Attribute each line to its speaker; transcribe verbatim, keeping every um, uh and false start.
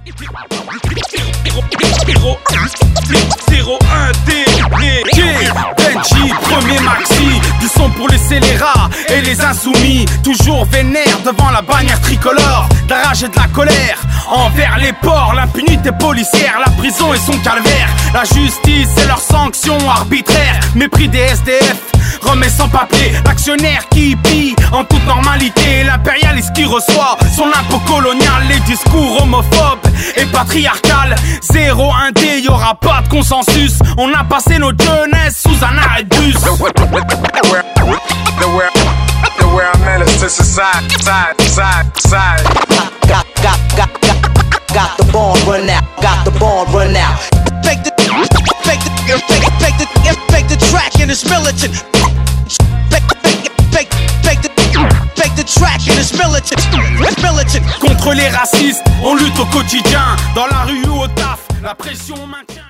Speaker 1: zéro un intégré. Benji, premier maxi, du son pour les scélérats et les insoumis, toujours vénères devant la bannière tricolore, de la rage et de la colère envers les porcs, l'impunité policière, la prison et son calvaire, la justice et leurs sanctions arbitraires, mépris des S D F, remet sans papier, l'actionnaire qui pille en toute normalité, l'impérialiste qui reçoit son impôt colonial, les discours homophobes et patriarcal. Zéro indé, y'aura pas de consensus. On a passé notre jeunesse sous un arrêt de bus.
Speaker 2: Got, got, got, got, got the bond run out. Got the bond run out. Fake the, fake the, fake, fake the, fake the track and it's militant. Fake, fake, fake, fake the, fake the track and it's militant. Militant.
Speaker 1: Contre les racistes, on lutte au quotidien. Dans la rue ou au taf, la pression maintient.